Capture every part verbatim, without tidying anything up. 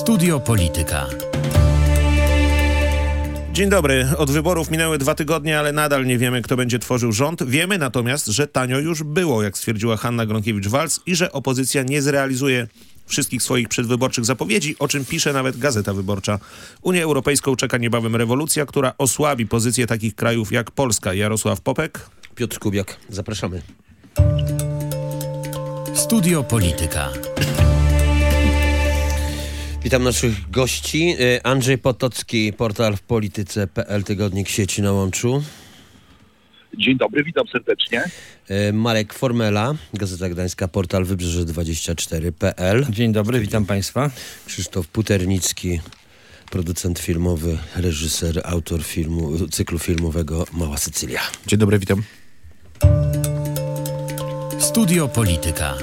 Studio Polityka. Dzień dobry. Od wyborów minęły dwa tygodnie, ale nadal nie wiemy, kto będzie tworzył rząd. Wiemy natomiast, że tanio już było, jak stwierdziła Hanna Gronkiewicz-Waltz, i że opozycja nie zrealizuje wszystkich swoich przedwyborczych zapowiedzi, o czym pisze nawet Gazeta Wyborcza. Unię Europejską czeka niebawem rewolucja, która osłabi pozycję takich krajów jak Polska. Jarosław Popek. Piotr Kubiak. Zapraszamy. Studio Polityka. Witam naszych gości. Andrzej Potocki, portal w polityce kropka p l, tygodnik Sieci na Łączu. Dzień dobry, witam serdecznie. Marek Formela, Gazeta Gdańska, portal wybrzeże dwadzieścia cztery kropka p l. Dzień dobry, witam Państwa. Krzysztof Puternicki, producent filmowy, reżyser, autor filmu, cyklu filmowego Mała Sycylia. Dzień dobry, witam. Studio Polityka.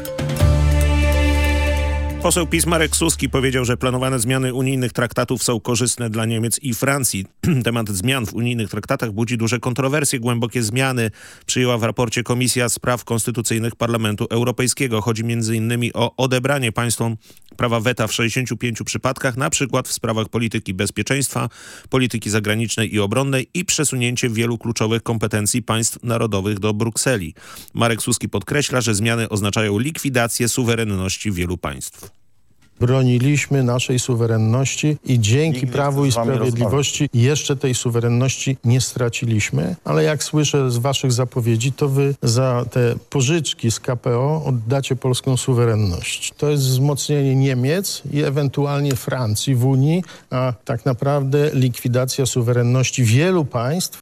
Poseł PiS Marek Suski powiedział, że planowane zmiany unijnych traktatów są korzystne dla Niemiec i Francji. Temat zmian w unijnych traktatach budzi duże kontrowersje. Głębokie zmiany przyjęła w raporcie Komisja Spraw Konstytucyjnych Parlamentu Europejskiego. Chodzi między innymi o odebranie państwom prawa weta w sześćdziesięciu pięciu przypadkach, na przykład w sprawach polityki bezpieczeństwa, polityki zagranicznej i obronnej i przesunięcie wielu kluczowych kompetencji państw narodowych do Brukseli. Marek Suski podkreśla, że zmiany oznaczają likwidację suwerenności wielu państw. Broniliśmy naszej suwerenności i dzięki Prawu i Sprawiedliwości jeszcze tej suwerenności nie straciliśmy, ale jak słyszę z waszych zapowiedzi, to wy za te pożyczki z K P O oddacie polską suwerenność. To jest wzmocnienie Niemiec i ewentualnie Francji w Unii, a tak naprawdę likwidacja suwerenności wielu państw.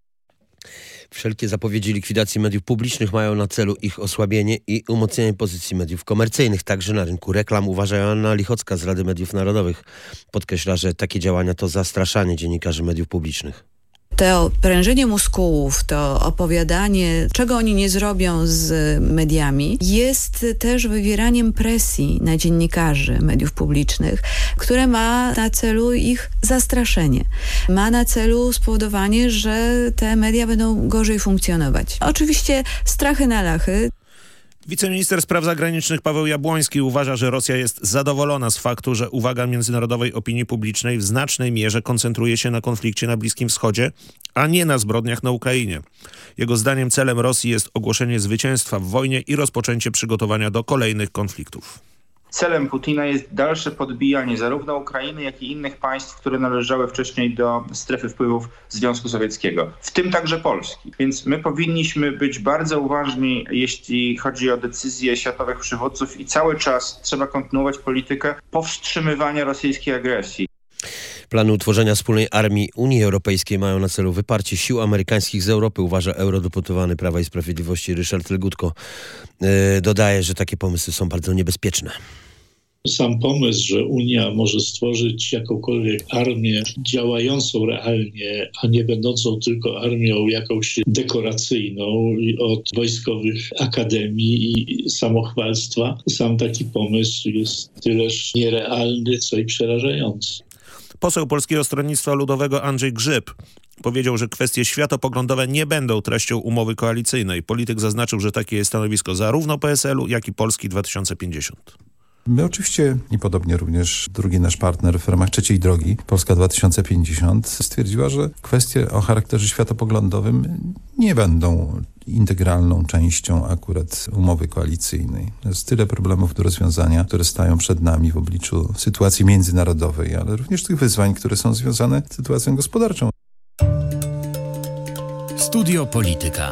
Wszelkie zapowiedzi likwidacji mediów publicznych mają na celu ich osłabienie i umocnienie pozycji mediów komercyjnych, także na rynku reklam, uważa Joanna Lichocka z Rady Mediów Narodowych. Podkreśla, że takie działania to zastraszanie dziennikarzy mediów publicznych. To prężenie muskułów, to opowiadanie, czego oni nie zrobią z mediami, jest też wywieraniem presji na dziennikarzy mediów publicznych, które ma na celu ich zastraszenie. Ma na celu spowodowanie, że te media będą gorzej funkcjonować. Oczywiście strachy na lachy. Wiceminister spraw zagranicznych Paweł Jabłoński uważa, że Rosja jest zadowolona z faktu, że uwaga międzynarodowej opinii publicznej w znacznej mierze koncentruje się na konflikcie na Bliskim Wschodzie, a nie na zbrodniach na Ukrainie. Jego zdaniem celem Rosji jest ogłoszenie zwycięstwa w wojnie i rozpoczęcie przygotowania do kolejnych konfliktów. Celem Putina jest dalsze podbijanie zarówno Ukrainy, jak i innych państw, które należały wcześniej do strefy wpływów Związku Sowieckiego, w tym także Polski. Więc my powinniśmy być bardzo uważni, jeśli chodzi o decyzje światowych przywódców i cały czas trzeba kontynuować politykę powstrzymywania rosyjskiej agresji. Plany utworzenia wspólnej armii Unii Europejskiej mają na celu wyparcie sił amerykańskich z Europy, uważa eurodeputowany Prawa i Sprawiedliwości Ryszard Legutko. Yy, dodaje, że takie pomysły są bardzo niebezpieczne. Sam pomysł, że Unia może stworzyć jakąkolwiek armię działającą realnie, a nie będącą tylko armią jakąś dekoracyjną od wojskowych akademii i samochwalstwa, sam taki pomysł jest tyleż nierealny, co i przerażający. Poseł Polskiego Stronnictwa Ludowego Andrzej Grzyb powiedział, że kwestie światopoglądowe nie będą treścią umowy koalicyjnej. Polityk zaznaczył, że takie jest stanowisko zarówno P S L u, jak i Polski dwa tysiące pięćdziesiąt. My oczywiście i podobnie również drugi nasz partner w ramach trzeciej drogi, Polska dwa tysiące pięćdziesiąt, stwierdziła, że kwestie o charakterze światopoglądowym nie będą integralną częścią akurat umowy koalicyjnej. Jest tyle problemów do rozwiązania, które stają przed nami w obliczu sytuacji międzynarodowej, ale również tych wyzwań, które są związane z sytuacją gospodarczą. Studio Polityka.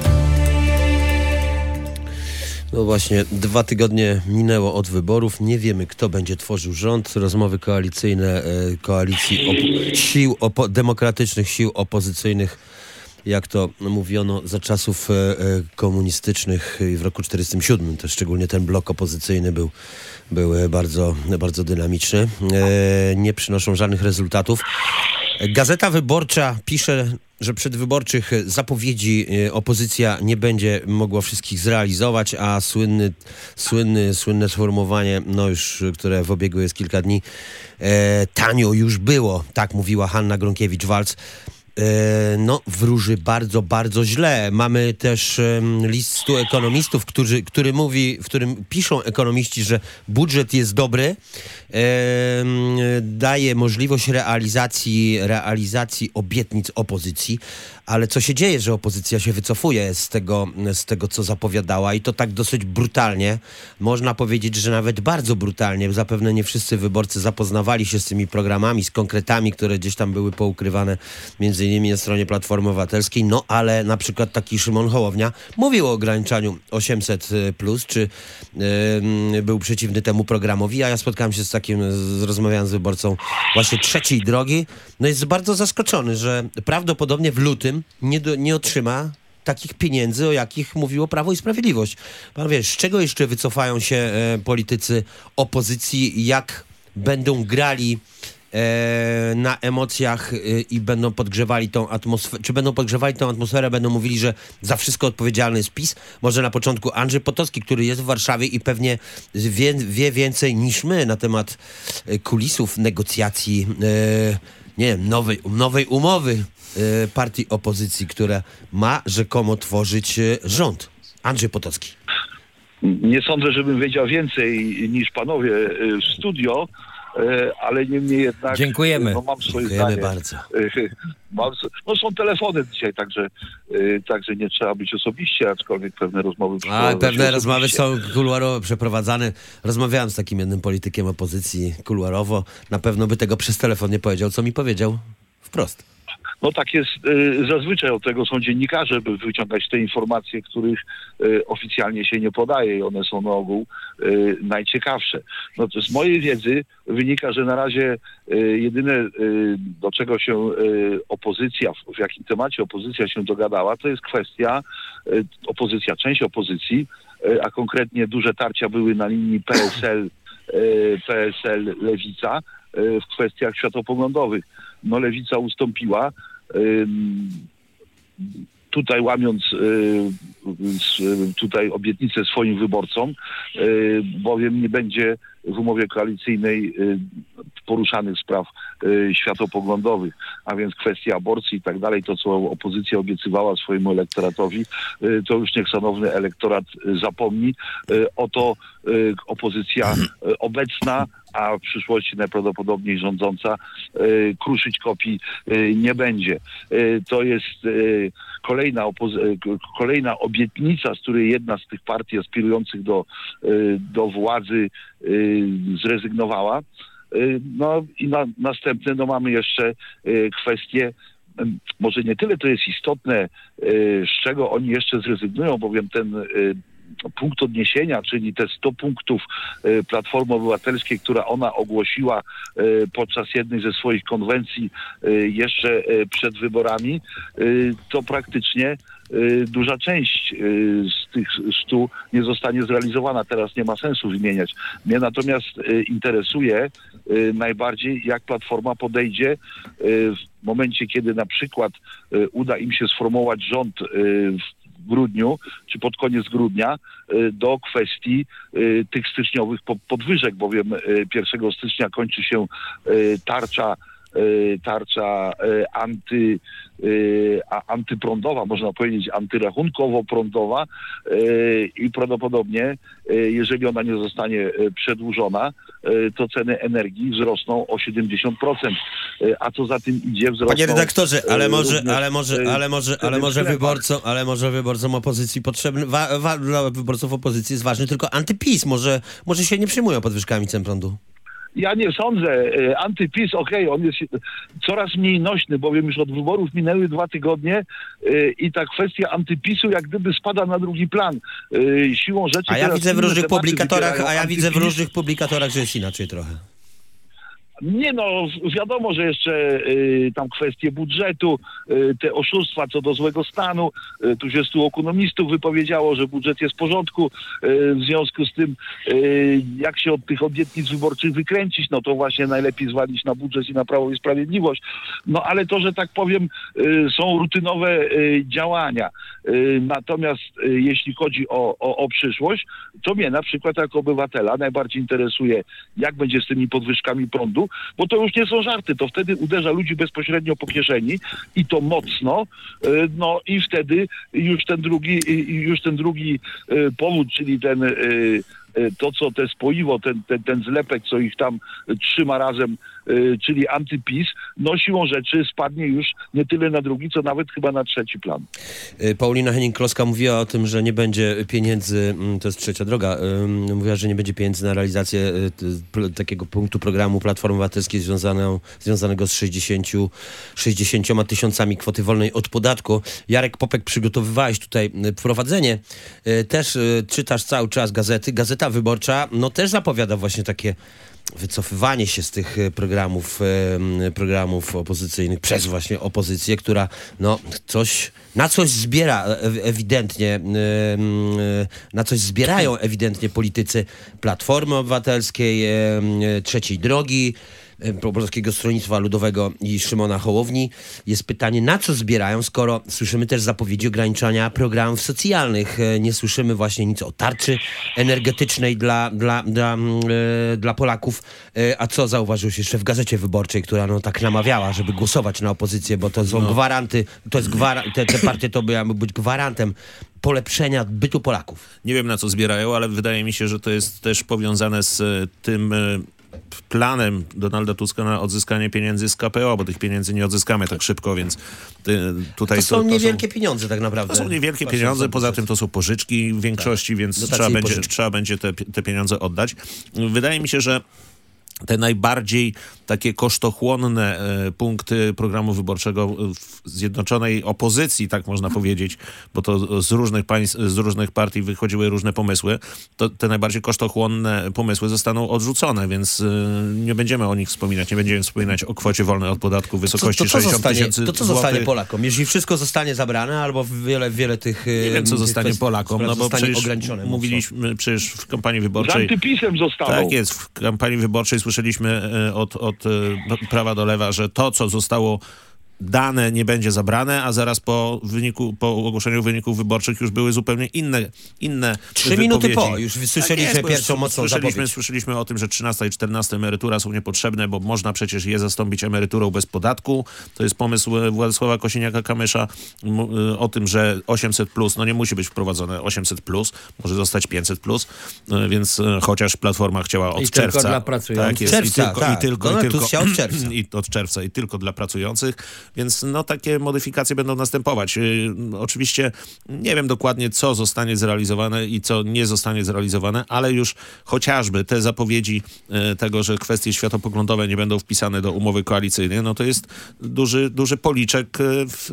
No właśnie, dwa tygodnie minęło od wyborów. Nie wiemy, kto będzie tworzył rząd. Rozmowy koalicyjne e, koalicji op- sił opo- demokratycznych, sił opozycyjnych, jak to mówiono za czasów e, komunistycznych w roku czterdziestym siódmym. To szczególnie ten blok opozycyjny był, był bardzo, bardzo dynamiczny. E, nie przynoszą żadnych rezultatów. Gazeta Wyborcza pisze, że przedwyborczych zapowiedzi opozycja nie będzie mogła wszystkich zrealizować, a słynny, słynny, słynne sformułowanie, no już, które w obiegu jest kilka dni, e, tanio już było, tak mówiła Hanna Gronkiewicz-Waltz. No, wróży bardzo, bardzo źle. Mamy też um, list stu ekonomistów, którzy, który mówi, w którym piszą ekonomiści, że budżet jest dobry, um, daje możliwość realizacji, realizacji obietnic opozycji, ale co się dzieje, że opozycja się wycofuje z tego, z tego, co zapowiadała i to tak dosyć brutalnie. Można powiedzieć, że nawet bardzo brutalnie. Zapewne nie wszyscy wyborcy zapoznawali się z tymi programami, z konkretami, które gdzieś tam były poukrywane między innymi na stronie Platformy Obywatelskiej, no ale na przykład taki Szymon Hołownia mówił o ograniczaniu osiemset plus, czy yy, był przeciwny temu programowi, a ja spotkałem się z takim, z, rozmawiałem z wyborcą właśnie Trzeciej Drogi, no jest bardzo zaskoczony, że prawdopodobnie w lutym nie, do, nie otrzyma takich pieniędzy, o jakich mówiło Prawo i Sprawiedliwość. Pan wie, z czego jeszcze wycofają się e, politycy opozycji, jak będą grali e, na emocjach e, i będą podgrzewali tą atmosferę, czy będą podgrzewali tą atmosferę, będą mówili, że za wszystko odpowiedzialny jest PiS. Może na początku Andrzej Potocki, który jest w Warszawie i pewnie wie, wie więcej niż my na temat kulisów negocjacji, e, nie wiem, nowej, nowej umowy partii opozycji, która ma rzekomo tworzyć rząd. Andrzej Potocki. Nie sądzę, żebym wiedział więcej niż panowie w studio, ale niemniej jednak... Dziękujemy. No, mam swoje Dziękujemy zdanie. bardzo. Mam, no są telefony dzisiaj, także, także nie trzeba być osobiście, aczkolwiek pewne rozmowy... A pewne rozmowy są kuluarowo przeprowadzane. Rozmawiałem z takim jednym politykiem opozycji kuluarowo. Na pewno by tego przez telefon nie powiedział, co mi powiedział wprost. No tak jest, y, zazwyczaj od tego są dziennikarze, by wyciągać te informacje, których y, oficjalnie się nie podaje i one są na ogół y, najciekawsze. No to z mojej wiedzy wynika, że na razie y, jedyne y, do czego się y, opozycja, w, w jakim temacie opozycja się dogadała, to jest kwestia, y, opozycja, część opozycji, y, a konkretnie duże tarcia były na linii P S L, y, P S L Lewica y, w kwestiach światopoglądowych. No Lewica ustąpiła, tutaj łamiąc tutaj obietnicę swoim wyborcom, bowiem nie będzie w umowie koalicyjnej poruszanych spraw światopoglądowych, a więc kwestia aborcji i tak dalej, to co opozycja obiecywała swojemu elektoratowi, to już niech szanowny elektorat zapomni. O to opozycja obecna, a w przyszłości najprawdopodobniej rządząca, kruszyć kopii nie będzie. To jest kolejna, kolejna obietnica, z której jedna z tych partii aspirujących do, do władzy zrezygnowała. No i na, następne, no mamy jeszcze kwestię, może nie tyle to jest istotne, z czego oni jeszcze zrezygnują, bowiem ten punkt odniesienia, czyli te sto punktów Platformy Obywatelskiej, która ona ogłosiła podczas jednej ze swoich konwencji jeszcze przed wyborami, to praktycznie duża część z tych stu nie zostanie zrealizowana. Teraz nie ma sensu wymieniać. Mnie natomiast interesuje najbardziej, jak Platforma podejdzie w momencie, kiedy na przykład uda im się sformułować rząd w grudniu, czy pod koniec grudnia, do kwestii tych styczniowych podwyżek, bowiem pierwszego stycznia kończy się tarcza tarcza anty, antyprądowa, można powiedzieć antyrachunkowo-prądowa i prawdopodobnie, jeżeli ona nie zostanie przedłużona, to ceny energii wzrosną o siedemdziesiąt procent, a co za tym idzie wzrosną... Panie redaktorze, ale może, ale może, ale może, ale może wyborcom, ale może wyborcom opozycji potrzebny, wa, wa, dla wyborców opozycji jest ważny tylko antyPiS, może, może się nie przyjmują podwyżkami cen prądu. Ja nie sądzę. Antypis, okej, okay, on jest coraz mniej nośny, bowiem już od wyborów minęły dwa tygodnie i ta kwestia antypisu jak gdyby spada na drugi plan. Siłą rzeczy... A ja widzę w różnych publikatorach, a ja antypis. widzę w różnych publikatorach, że jest inaczej trochę. Nie no, wiadomo, że jeszcze y, tam kwestie budżetu, y, te oszustwa co do złego stanu, y, tu się stu ekonomistów wypowiedziało, że budżet jest w porządku, y, w związku z tym y, jak się od tych obietnic wyborczych wykręcić, no to właśnie najlepiej zwalić na budżet i na Prawo i Sprawiedliwość. No ale to, że tak powiem, y, są rutynowe y, działania. Y, natomiast y, jeśli chodzi o, o, o przyszłość, to mnie na przykład jako obywatela najbardziej interesuje, jak będzie z tymi podwyżkami prądu, bo to już nie są żarty, to wtedy uderza ludzi bezpośrednio po kieszeni i to mocno, no i wtedy już ten drugi, już ten drugi powód, czyli ten to, co te spoiwo, ten, ten, ten zlepek, co ich tam trzyma razem, czyli antyPiS, no siłą rzeczy spadnie już nie tyle na drugi, co nawet chyba na trzeci plan. Paulina Henning-Kloska mówiła o tym, że nie będzie pieniędzy, to jest trzecia droga, mówiła, że nie będzie pieniędzy na realizację takiego punktu programu Platformy Obywatelskiej związaną, związanego z sześćdziesięcioma tysiącami kwoty wolnej od podatku. Jarek Popek, przygotowywałeś tutaj wprowadzenie. Też czytasz cały czas gazety. Gazeta Wyborcza, no też zapowiada właśnie takie wycofywanie się z tych programów, programów opozycyjnych przez właśnie opozycję, która no coś, na coś zbiera ewidentnie, na coś zbierają ewidentnie politycy Platformy Obywatelskiej, Trzeciej Drogi, Polskiego Stronnictwa Ludowego i Szymona Hołowni. Jest pytanie, na co zbierają, skoro słyszymy też zapowiedzi ograniczania programów socjalnych. Nie słyszymy właśnie nic o tarczy energetycznej dla, dla, dla, e, dla Polaków. E, a co zauważyłeś jeszcze w Gazecie Wyborczej, która no tak namawiała, żeby głosować na opozycję, bo to są no. gwaranty, to jest gwar- te, te partie to miały być gwarantem polepszenia bytu Polaków. Nie wiem, na co zbierają, ale wydaje mi się, że to jest też powiązane z tym planem Donalda Tuska na odzyskanie pieniędzy z K P O, bo tych pieniędzy nie odzyskamy tak szybko, więc ty, tutaj... To są to, to niewielkie są, pieniądze tak naprawdę. To są niewielkie pieniądze, poza tym to są pożyczki w większości, tak. więc trzeba będzie, trzeba będzie te, te pieniądze oddać. Wydaje mi się, że te najbardziej takie kosztochłonne e, punkty programu wyborczego w zjednoczonej opozycji, tak można powiedzieć, bo to z różnych państw, z różnych partii wychodziły różne pomysły, to te najbardziej kosztochłonne pomysły zostaną odrzucone, więc e, nie będziemy o nich wspominać, nie będziemy wspominać o kwocie wolnej od podatku w wysokości sześćdziesiąt tysięcy To co zostanie Polakom? Jeżeli wszystko zostanie zabrane, albo wiele, wiele tych... Nie wiem, co zostanie Polakom, no bo przecież mówiliśmy przecież w kampanii wyborczej... Z antypisem zostało. Tak jest, w kampanii wyborczej słyszeliśmy od, od prawa do lewa, że to, co zostało dane, nie będzie zabrane, a zaraz po wyniku, po ogłoszeniu wyników wyborczych już były zupełnie inne inne Trzy wypowiedzi. minuty po, już słyszeliśmy tak pierwszą mocną słyszeliśmy, zapowiedź. Słyszeliśmy o tym, że trzynasta i czternasta emerytura są niepotrzebne, bo można przecież je zastąpić emeryturą bez podatku. To jest pomysł Władysława Kosiniaka-Kamysza o tym, że osiemset plus, no nie musi być wprowadzone osiemset plus, może zostać pięćset plus, więc chociaż Platforma chciała od I czerwca. Tylko dla pracujących. Tak jest, czerwca, i tylko, tak. i tylko, no, i tylko od czerwca. I od czerwca i tylko dla pracujących. Więc no takie modyfikacje będą następować. Yy, oczywiście nie wiem dokładnie, co zostanie zrealizowane i co nie zostanie zrealizowane, ale już chociażby te zapowiedzi yy, tego, że kwestie światopoglądowe nie będą wpisane do umowy koalicyjnej, no to jest duży, duży policzek yy, w,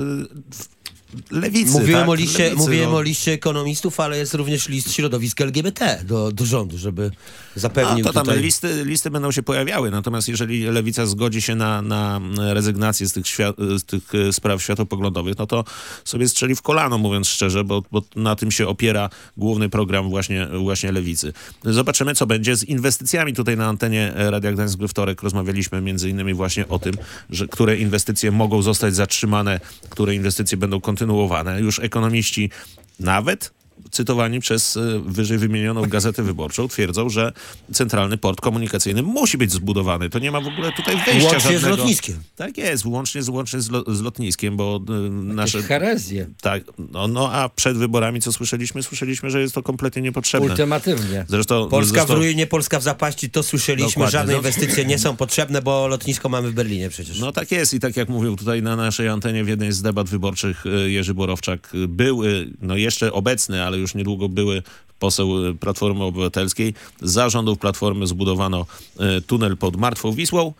w Lewicy, mówiłem, tak? o liście, Lewicy, mówiłem no. o liście ekonomistów, ale jest również list środowisk L G B T do, do rządu, żeby zapewnił A, to tam tutaj... listy, listy będą się pojawiały, natomiast jeżeli Lewica zgodzi się na, na rezygnację z tych, świat, z tych spraw światopoglądowych, no to sobie strzeli w kolano, mówiąc szczerze, bo, bo na tym się opiera główny program właśnie, właśnie Lewicy. Zobaczymy, co będzie z inwestycjami. Tutaj na antenie Radia Gdańsk we wtorek rozmawialiśmy między innymi właśnie o tym, że które inwestycje mogą zostać zatrzymane, które inwestycje będą kontynuowane. kontynuowane. Już ekonomiści nawet cytowani przez wyżej wymienioną Gazetę Wyborczą twierdzą, że centralny port komunikacyjny musi być zbudowany. To nie ma w ogóle tutaj wejścia łącznie żadnego. z lotniskiem. Tak jest, łącznie z, łącznie z, lo, z lotniskiem, bo y, nasze... herezje. Tak, no, no a przed wyborami co słyszeliśmy? Słyszeliśmy, że jest to kompletnie niepotrzebne. Ultimatywnie. Zresztą, Polska zresztą... w ruinie, Polska w zapaści, to słyszeliśmy. Dokładnie. Żadne No. inwestycje nie są potrzebne, bo lotnisko mamy w Berlinie przecież. No tak jest i tak jak mówił tutaj na naszej antenie w jednej z debat wyborczych Jerzy Borowczak, był no jeszcze obecny, ale już niedługo były poseł Platformy Obywatelskiej. Za rządów Platformy zbudowano tunel pod Martwą Wisłą,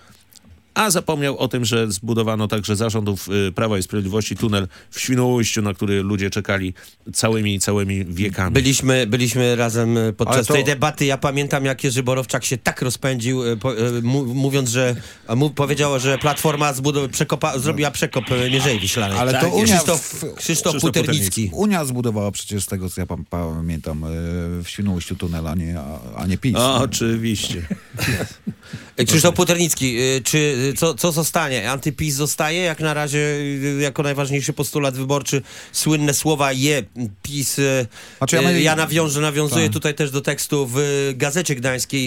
a zapomniał o tym, że zbudowano także za rządów Prawa i Sprawiedliwości tunel w Świnoujściu, na który ludzie czekali całymi, całymi wiekami. Byliśmy, byliśmy razem podczas to... tej debaty. Ja pamiętam, jak Jerzy Borowczak się tak rozpędził, po, mówiąc, że mu, powiedziała, że Platforma zbudow- przekopa, zrobiła przekop Mierzei Wiślanej. Ale tak, to Unia... Krzysztof, Krzysztof, Krzysztof Puternicki. Unia zbudowała przecież z tego, co ja pam- pamiętam, w Świnoujściu tunel, a nie, a nie PiS. O, oczywiście. Krzysztof Puternicki, czy co, co zostanie? Antypis zostaje? Jak na razie jako najważniejszy postulat wyborczy słynne słowa je PiS. Znaczy ja, my... ja nawiążę, nawiązuję tak. tutaj też do tekstu w Gazecie Gdańskiej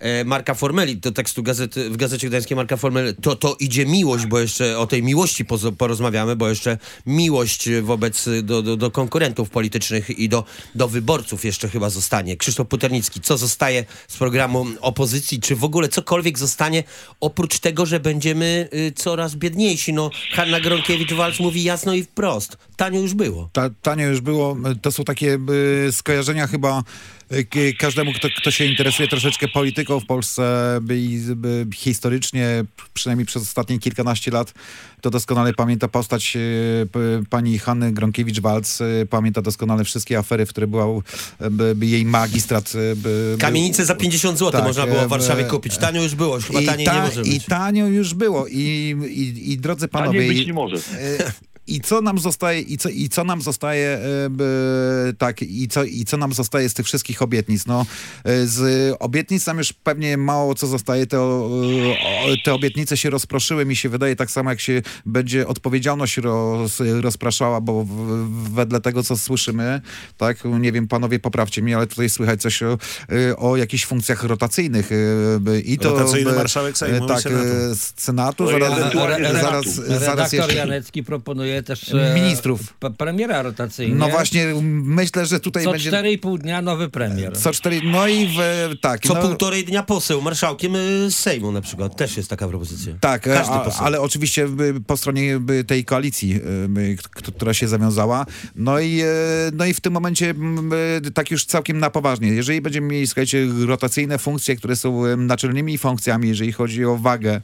e, Marka Formeli, do tekstu gazety, w Gazecie Gdańskiej Marka Formeli, to to idzie miłość, bo jeszcze o tej miłości pozo- porozmawiamy, bo jeszcze miłość wobec do, do, do konkurentów politycznych i do, do wyborców jeszcze chyba zostanie. Krzysztof Puternicki, co zostaje z programu opozycji? Czy w ogóle cokolwiek zostanie oprócz tego, że będziemy y, coraz biedniejsi? No, Hanna Gronkiewicz-Waltz mówi jasno i wprost. Tanio już było. Ta, tanio już było. To są takie y, skojarzenia chyba y, każdemu, kto, kto się interesuje troszeczkę polityką w Polsce by, by, historycznie, przynajmniej przez ostatnie kilkanaście lat, to doskonale pamięta postać y, p, pani Hanny Gronkiewicz-Waltz. Y, pamięta doskonale wszystkie afery, w które była by, by jej magistrat. By, Kamienice za pięćdziesiąt złotych tak, można było w Warszawie kupić. Tanio już było, chyba taniej ta, nie może być. I tanio już było. I, i, i drodzy panowie... Taniej być nie może. I co nam zostaje, i co, i co nam zostaje, e, tak, i co, i co nam zostaje z tych wszystkich obietnic? No, e, z obietnic nam już pewnie mało co zostaje. Te, o, te obietnice się rozproszyły, mi się wydaje, tak samo jak się będzie odpowiedzialność roz, rozpraszała, bo w, wedle tego, co słyszymy, tak, nie wiem, panowie, poprawcie mnie, ale tutaj słychać coś o, o jakichś funkcjach rotacyjnych. E, i to, Rotacyjny e, marszałek Sejmu tak, i Senatu. Z Senatu, To zaraz, jest zaraz, zaraz, zaraz Redaktor jeszcze... Janecki proponuje też ministrów. P- premiera rotacyjnego. No właśnie, myślę, że tutaj Co będzie... cztery i pół dnia nowy premier. Co cztery... No i w, tak. Co no, półtorej dnia poseł, marszałkiem y, Sejmu na przykład. Też jest taka propozycja. Tak, Każdy a, poseł. ale oczywiście by, po stronie by tej koalicji, by, k- która się zawiązała. No i, e, no i w tym momencie by, tak już całkiem na poważnie. Jeżeli będziemy mieli, słuchajcie, rotacyjne funkcje, które są em, naczelnymi funkcjami, jeżeli chodzi o wagę,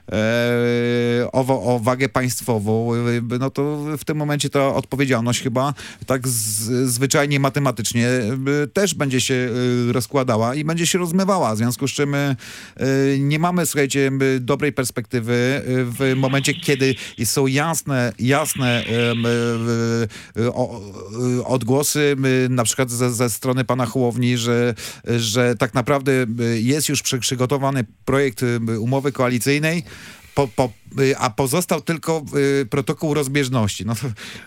e, o, o wagę państwową, e, no to w tym momencie ta odpowiedzialność chyba tak z, zwyczajnie matematycznie e, też będzie się e, rozkładała i będzie się rozmywała, w związku z czym e, nie mamy, słuchajcie, dobrej perspektywy e, w momencie, kiedy są jasne, jasne e, e, o, e, odgłosy e, na przykład ze, ze strony pana Hołowni, że, że tak naprawdę jest już przy, przygotowany projekt umowy koalicyjnej, Po, po, a pozostał tylko y, protokół rozbieżności. No to,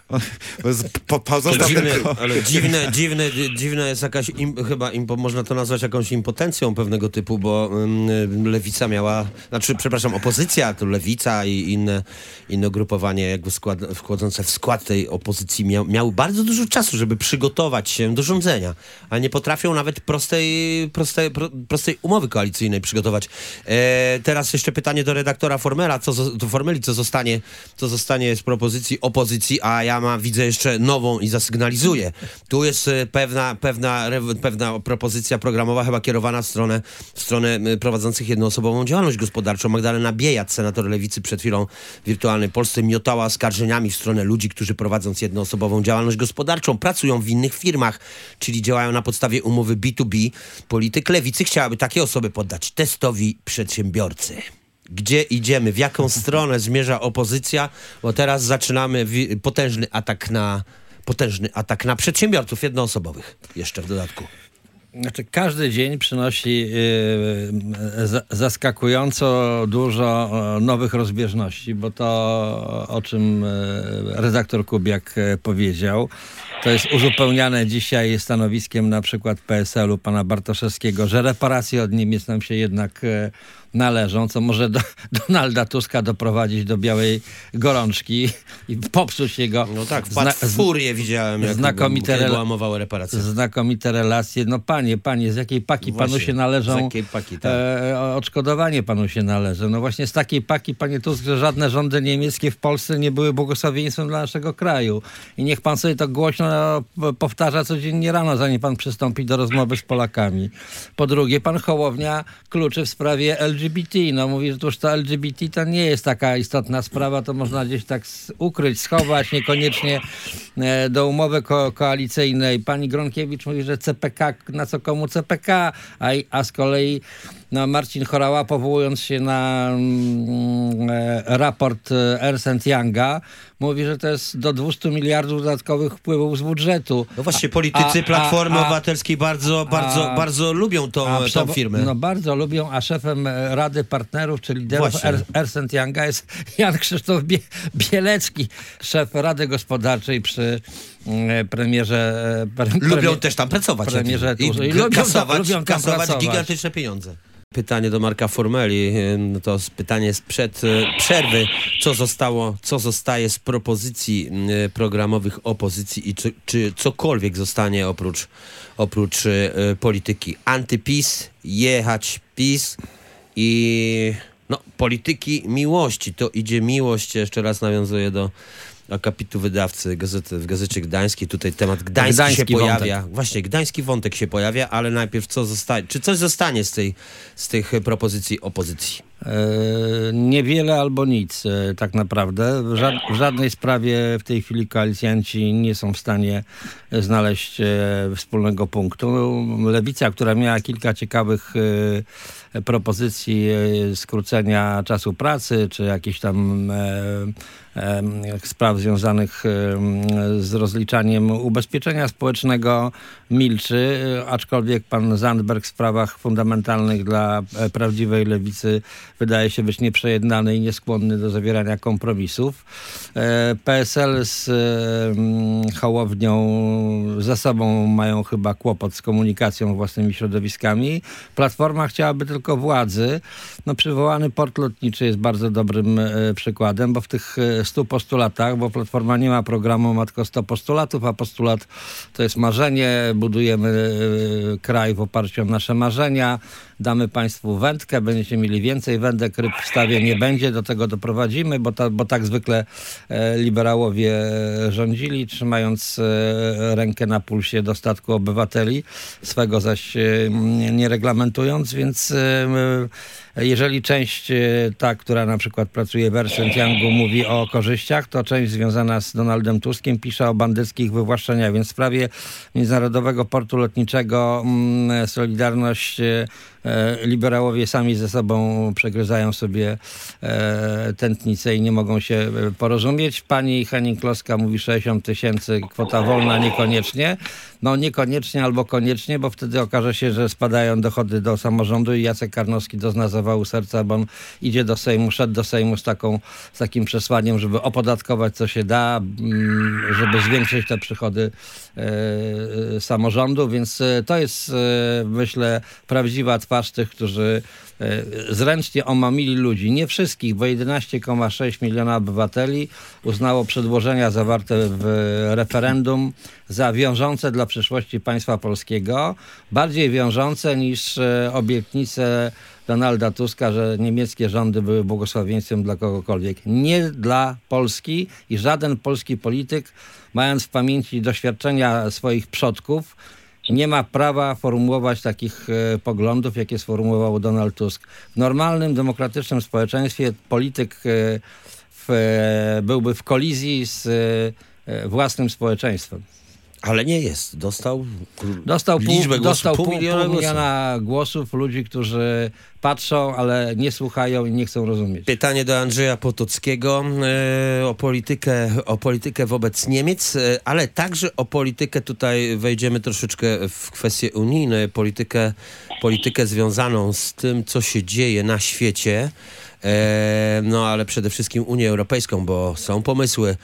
po, pozostał dziwne, tylko... ale dziwne, dziwne, dziwne jest jakaś, im, chyba impo, można to nazwać jakąś impotencją pewnego typu, bo ym, lewica miała, znaczy przepraszam, opozycja, to lewica i inne, inne ugrupowanie jakby skład, wchodzące w skład tej opozycji miał, miały bardzo dużo czasu, żeby przygotować się do rządzenia, a nie potrafią nawet prostej, prostej, pro, prostej umowy koalicyjnej przygotować. E, teraz jeszcze pytanie do redaktora Formela, co do Formeli, co zostanie, co zostanie z propozycji opozycji, a ja ma, widzę jeszcze nową i zasygnalizuję. Tu jest pewna, pewna, pewna propozycja programowa, chyba kierowana w stronę, w stronę prowadzących jednoosobową działalność gospodarczą. Magdalena Biejat, senator Lewicy, przed chwilą w Wirtualnej Polsce miotała oskarżeniami w stronę ludzi, którzy prowadząc jednoosobową działalność gospodarczą pracują w innych firmach, czyli działają na podstawie umowy B dwa B. Polityk Lewicy chciałaby takie osoby poddać testowi przedsiębiorcy. Gdzie idziemy, w jaką stronę zmierza opozycja, bo teraz zaczynamy wi- potężny atak na potężny atak na przedsiębiorców jednoosobowych jeszcze w dodatku. Znaczy, każdy dzień przynosi yy, z, zaskakująco dużo nowych rozbieżności, bo to, o czym redaktor Kubiak powiedział, to jest uzupełniane dzisiaj stanowiskiem na przykład P S L u pana Bartoszewskiego, że reparacje od Niemiec nam się jednak należą, co może do, Donalda Tuska doprowadzić do białej gorączki i popsuć jego... No tak, wpadł zna- w furię widziałem, jak znakomite rela- była mowa o reparacjach. Znakomite relacje. No panie, panie, z jakiej paki no panu właśnie, się należą... Z jakiej paki, tak. e, odszkodowanie panu się należy. No właśnie z takiej paki, panie Tusk, że żadne rządy niemieckie w Polsce nie były błogosławieństwem dla naszego kraju. I niech pan sobie to głośno powtarza codziennie rano, zanim pan przystąpi do rozmowy z Polakami. Po drugie, pan Hołownia kluczy w sprawie L G B T. No mówi, że to już to L G B T to nie jest taka istotna sprawa, to można gdzieś tak ukryć, schować, niekoniecznie e, do umowy ko- koalicyjnej. Pani Gronkiewicz mówi, że C P K, na co komu C P K, a, a z kolei no, Marcin Horała, powołując się na mm, e, raport Ernst and Younga, mówi, że to jest do dwieście miliardów dodatkowych wpływów z budżetu. No właśnie, politycy a, Platformy a, a, Obywatelskiej bardzo, bardzo, a, bardzo lubią tą, a tą przebo- firmę. No bardzo lubią, a szefem Rady Partnerów, czyli liderów er- Ernst and Younga jest Jan Krzysztof Bie- Bielecki, szef Rady Gospodarczej przy mm, premierze... Pre- lubią premier- też tam pracować. premierze I, Tusk. I i lubią, kasować, lubią tam kasować pracować. gigantyczne pieniądze. pytanie do Marka Formeli. To pytanie sprzed przerwy. Co zostało, co zostaje z propozycji programowych opozycji i czy, czy cokolwiek zostanie oprócz, oprócz polityki antyPiS, jechać PiS i no, polityki miłości. To idzie miłość. Jeszcze raz nawiązuję do akapitu wydawcy gazety, w Gazecie Gdańskiej. Tutaj temat gdański Gdański się pojawia. wątek. Właśnie, gdański wątek się pojawia, ale najpierw co zostanie, czy coś zostanie z, tej, z tych propozycji opozycji? E, niewiele albo nic e, tak naprawdę. W, ża- w żadnej sprawie w tej chwili koalicjanci nie są w stanie znaleźć e, wspólnego punktu. Lewica, która miała kilka ciekawych e, propozycji e, skrócenia czasu pracy, czy jakichś tam e, e, spraw związanych e, z rozliczaniem ubezpieczenia społecznego, milczy, e, aczkolwiek pan Zandberg w sprawach fundamentalnych dla e, prawdziwej lewicy wydaje się być nieprzejednany i nieskłonny do zawierania kompromisów. E, P S L z e, Hołownią za sobą mają chyba kłopot z komunikacją własnymi środowiskami. Platforma chciałaby tylko władzy. No, przywołany port lotniczy jest bardzo dobrym e, przykładem, bo w tych stu postulatach, bo Platforma nie ma programu, ma tylko sto postulatów, a postulat to jest marzenie, budujemy e, kraj w oparciu o nasze marzenia, damy państwu wędkę, będziecie mieli więcej wędek, ryb w stawie nie będzie, do tego doprowadzimy, bo, ta, bo tak zwykle e, liberałowie rządzili, trzymając e, rękę na pulsie dostatku obywateli, swego zaś e, nie reglamentując, więc e, jeżeli część e, ta, która na przykład pracuje w Ernst and Youngu, mówi o korzyściach, to część związana z Donaldem Tuskiem pisze o bandyckich wywłaszczeniach, więc w sprawie Międzynarodowego Portu Lotniczego m, Solidarność e, liberałowie sami ze sobą przegryzają sobie e, tętnicę i nie mogą się porozumieć. Pani Henning-Kloska mówi sześćdziesiąt tysięcy, kwota wolna niekoniecznie. No niekoniecznie albo koniecznie, bo wtedy okaże się, że spadają dochody do samorządu i Jacek Karnowski dozna zawału serca, bo on idzie do Sejmu, szedł do Sejmu z, taką, z takim przesłaniem, żeby opodatkować co się da, żeby zwiększyć te przychody e, samorządu, więc to jest e, myślę prawdziwa twarz tych, którzy e, zręcznie omamili ludzi. Nie wszystkich, bo jedenaście przecinek sześć miliona obywateli uznało przedłożenia zawarte w referendum za wiążące dla przyszłości państwa polskiego, bardziej wiążące niż e, obietnice Donalda Tuska, że niemieckie rządy były błogosławieństwem dla kogokolwiek. Nie dla Polski i żaden polski polityk, mając w pamięci doświadczenia swoich przodków, nie ma prawa formułować takich e, poglądów, jakie sformułował Donald Tusk. W normalnym, demokratycznym społeczeństwie polityk e, w, e, byłby w kolizji z e, własnym społeczeństwem. Ale nie jest. Dostał, dostał pół, liczbę głosów, dostał pół, pół, miliona, pół miliona głosów ludzi, którzy patrzą, ale nie słuchają i nie chcą rozumieć. Pytanie do Andrzeja Potockiego e, o, politykę, o politykę wobec Niemiec, e, ale także o politykę, tutaj wejdziemy troszeczkę w kwestie unijne, politykę, politykę związaną z tym, co się dzieje na świecie, e, no ale przede wszystkim Unię Europejską, bo są pomysły.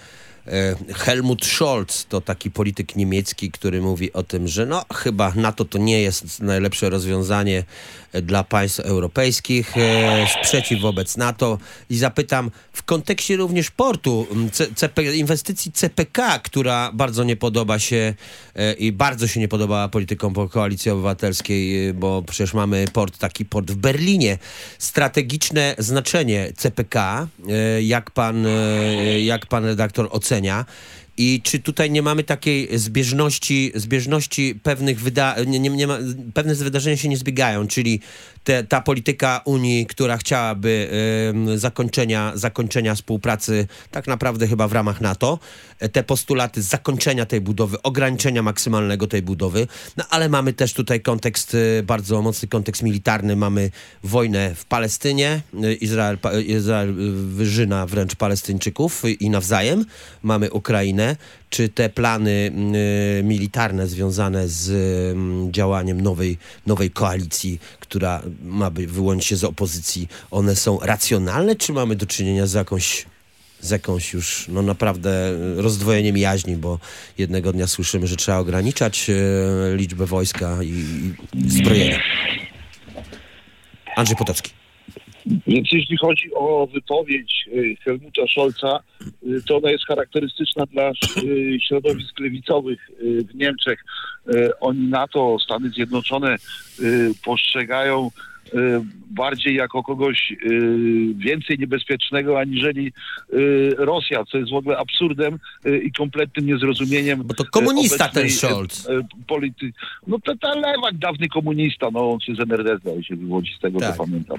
Helmut Scholz to taki polityk niemiecki, który mówi o tym, że no chyba NATO to nie jest najlepsze rozwiązanie dla państw europejskich, sprzeciw wobec NATO. I zapytam w kontekście również portu, C P, inwestycji C P K, która bardzo nie podoba się i bardzo się nie podobała politykom po Koalicji Obywatelskiej, bo przecież mamy port, taki port w Berlinie. Strategiczne znaczenie C P K, jak pan, jak pan redaktor ocenia? I czy tutaj nie mamy takiej zbieżności, zbieżności pewnych wydarzeń, nie, nie, nie ma, pewne wydarzenia się nie zbiegają, czyli te, ta polityka Unii, która chciałaby y, zakończenia, zakończenia współpracy tak naprawdę chyba w ramach NATO, te postulaty zakończenia tej budowy, ograniczenia maksymalnego tej budowy, no ale mamy też tutaj kontekst, y, bardzo mocny kontekst militarny, mamy wojnę w Palestynie, y, Izrael, pa, Izrael wyżyna wręcz Palestyńczyków y, i nawzajem, mamy Ukrainę. Czy te plany y, militarne związane z y, działaniem nowej, nowej koalicji, która ma by wyłonić się z opozycji, one są racjonalne, czy mamy do czynienia z jakąś, z jakąś już no naprawdę rozdwojeniem jaźni, bo jednego dnia słyszymy, że trzeba ograniczać y, liczbę wojska i, i zbrojenia. Andrzej Potocki. Więc jeśli chodzi o wypowiedź Helmuta Scholza, to ona jest charakterystyczna dla środowisk lewicowych w Niemczech. Oni NATO, Stany Zjednoczone postrzegają bardziej jako kogoś więcej niebezpiecznego aniżeli Rosja, co jest w ogóle absurdem i kompletnym niezrozumieniem. Bo to komunista ten Scholz. Polity... No to ta Lewak, dawny komunista, no on się z N R D zdaje się wywodzi, z tego tak. co pamiętam.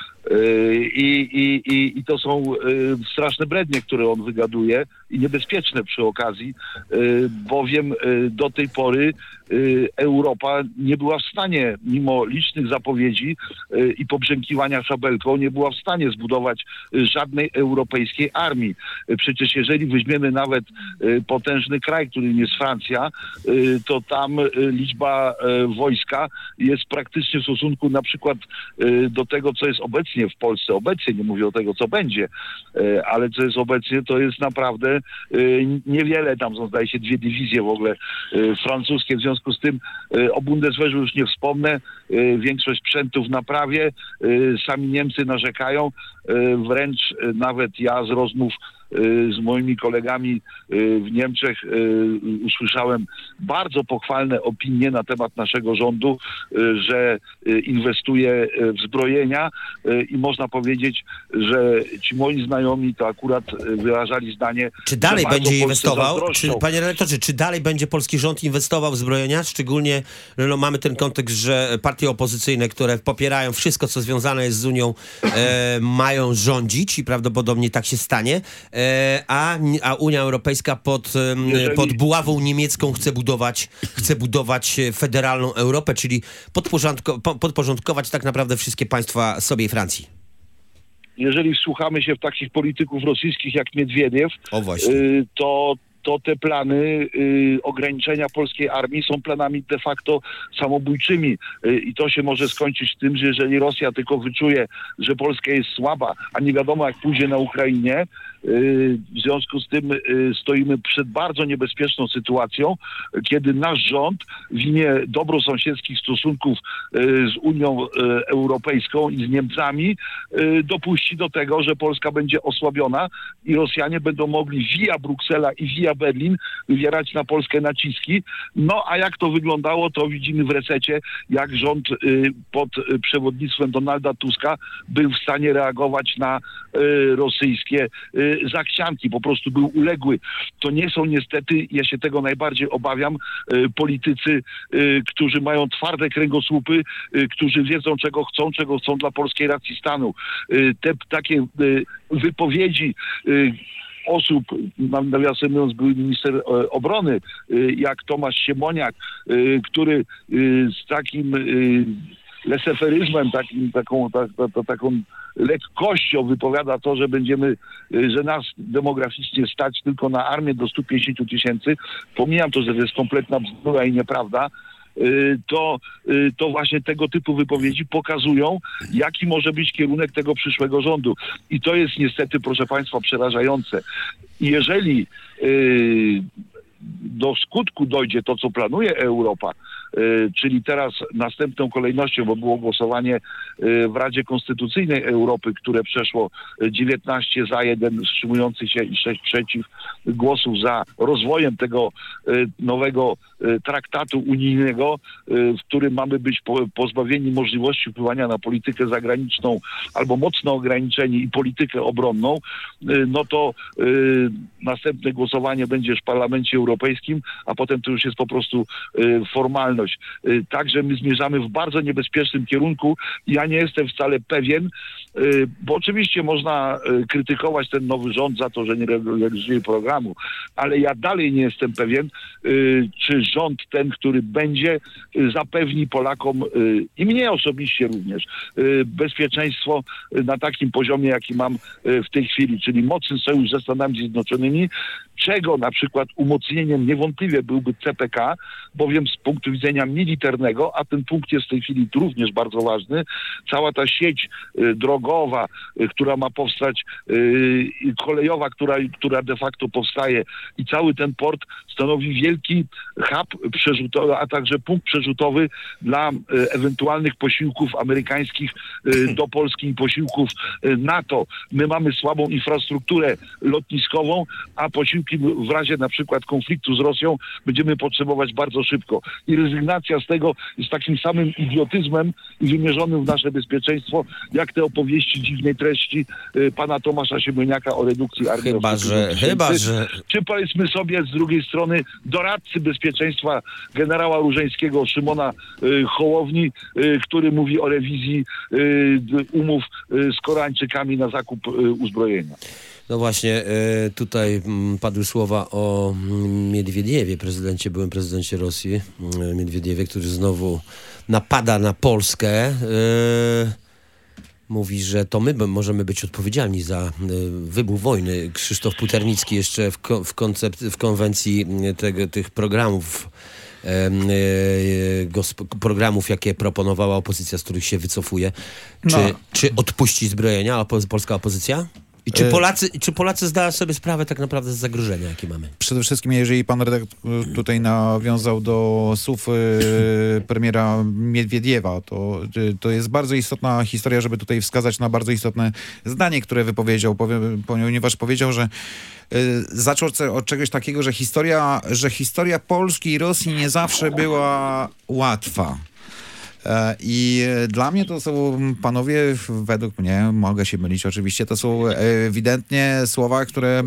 I, i, i, I to są straszne brednie, które on wygaduje i niebezpieczne przy okazji, bowiem do tej pory Europa nie była w stanie, mimo licznych zapowiedzi i pobrzękiwania szabelką, nie była w stanie zbudować żadnej europejskiej armii. Przecież jeżeli weźmiemy nawet potężny kraj, którym jest Francja, to tam liczba wojska jest praktycznie w stosunku na przykład do tego, co jest obecnie w Polsce. Obecnie, nie mówię o tego, co będzie, ale co jest obecnie, to jest naprawdę niewiele. Tam są, zdaje się, dwie dywizje w ogóle francuskie. W związku z tym o Bundeswehrze już nie wspomnę. Większość sprzętu w naprawie. Sami Niemcy narzekają. Wręcz nawet ja z rozmów z moimi kolegami w Niemczech usłyszałem bardzo pochwalne opinie na temat naszego rządu, że inwestuje w zbrojenia i można powiedzieć, że ci moi znajomi to akurat wyrażali zdanie, czy dalej będzie inwestował? Czy, panie redaktorze, czy dalej będzie polski rząd inwestował w zbrojenia? Szczególnie no, mamy ten kontekst, że partie opozycyjne, które popierają wszystko, co związane jest z Unią, e, mają rządzić i prawdopodobnie tak się stanie. A, a Unia Europejska pod, Jeżeli... pod buławą niemiecką chce budować, chce budować federalną Europę, czyli podporządko, podporządkować tak naprawdę wszystkie państwa sobie i Francji. Jeżeli wsłuchamy się w takich polityków rosyjskich jak Miedwiediew, o właśnie. to to te plany y, ograniczenia polskiej armii są planami de facto samobójczymi. Y, I to się może skończyć tym, że jeżeli Rosja tylko wyczuje, że Polska jest słaba, a nie wiadomo jak pójdzie na Ukrainie, y, w związku z tym y, stoimy przed bardzo niebezpieczną sytuacją, kiedy nasz rząd w imię dobrosąsiedzkich stosunków y, z Unią y, Europejską i z Niemcami y, dopuści do tego, że Polska będzie osłabiona i Rosjanie będą mogli via Bruksela i via Berlin wywierać na Polskę naciski. No a jak to wyglądało, to widzimy w resecie, jak rząd y, pod przewodnictwem Donalda Tuska był w stanie reagować na y, rosyjskie y, zachcianki. Po prostu był uległy. To nie są niestety, ja się tego najbardziej obawiam, y, politycy, y, którzy mają twarde kręgosłupy, y, którzy wiedzą, czego chcą, czego chcą dla polskiej racji stanu. Y, te takie y, wypowiedzi y, osób, nawiasem mówiąc, był minister obrony, jak Tomasz Siemoniak, który z takim leseferyzmem, takim, taką, ta, ta, taką lekkością wypowiada to, że będziemy, że nas demograficznie stać tylko na armię do stu pięćdziesięciu tysięcy. Pomijam to, że to jest kompletna bzdura i nieprawda. To, to właśnie tego typu wypowiedzi pokazują, jaki może być kierunek tego przyszłego rządu. I to jest niestety, proszę Państwa, przerażające. I jeżeli yy, do skutku dojdzie to, co planuje Europa, yy, czyli teraz następną kolejnością, bo było głosowanie yy, w Radzie Konstytucyjnej Europy, które przeszło dziewiętnaście za, jeden wstrzymujący się i sześć przeciw głosów za rozwojem tego yy, nowego yy, traktatu unijnego, yy, w którym mamy być po, pozbawieni możliwości wpływania na politykę zagraniczną albo mocno ograniczeni i politykę obronną, yy, no to yy, następne głosowanie będzie w Parlamencie Europejskim, a potem to już jest po prostu y, formalność. Y, także my zmierzamy w bardzo niebezpiecznym kierunku. Ja nie jestem wcale pewien, y, bo oczywiście można y, krytykować ten nowy rząd za to, że nie realizuje programu, ale ja dalej nie jestem pewien, y, czy rząd ten, który będzie, y, zapewni Polakom y, i mnie osobiście również y, bezpieczeństwo y, na takim poziomie, jaki mam y, w tej chwili, czyli mocny sojusz ze Stanami Zjednoczonymi, czego na przykład umocnieniem niewątpliwie byłby C P K, bowiem z punktu widzenia widzenia militarnego, a ten punkt jest w tej chwili również bardzo ważny. Cała ta sieć y, drogowa, y, która ma powstać, y, kolejowa, która, która de facto powstaje i cały ten port stanowi wielki hub przerzutowy, a także punkt przerzutowy dla y, ewentualnych posiłków amerykańskich y, do Polski i posiłków y, NATO. My mamy słabą infrastrukturę lotniskową, a posiłki w razie na przykład konfliktu z Rosją będziemy potrzebować bardzo szybko. I rezygnacja z tego jest takim samym idiotyzmem i wymierzonym w nasze bezpieczeństwo, jak te opowieści dziwnej treści y, pana Tomasza Siemoniaka o redukcji armii. Chyba, że, chyba, że... Czy powiedzmy sobie z drugiej strony doradcy bezpieczeństwa generała Różeńskiego, Szymona y, Hołowni, y, który mówi o rewizji y, umów y, z Koreańczykami na zakup y, uzbrojenia. No właśnie, tutaj padły słowa o Miedwiediewie, prezydencie, byłym prezydencie Rosji, Miedwiediewie, który znowu napada na Polskę. Mówi, że to my możemy być odpowiedzialni za wybuch wojny. Krzysztof Puternicki jeszcze w, ko- w, koncept- w konwencji tego, tych programów, Gosp- programów, jakie proponowała opozycja, z których się wycofuje. Czy, no. czy odpuści zbrojenia opo- polska opozycja? I czy Polacy, czy Polacy zdają sobie sprawę tak naprawdę z zagrożenia, jakie mamy? Przede wszystkim, jeżeli pan redaktor tutaj nawiązał do słów y, premiera Miedwiediewa, to, y, to jest bardzo istotna historia, żeby tutaj wskazać na bardzo istotne zdanie, które wypowiedział, powiem, ponieważ powiedział, że y, zaczął od czegoś takiego, że historia, że historia Polski i Rosji nie zawsze była łatwa. I dla mnie to są panowie, według mnie, mogę się mylić oczywiście, to są ewidentnie słowa, które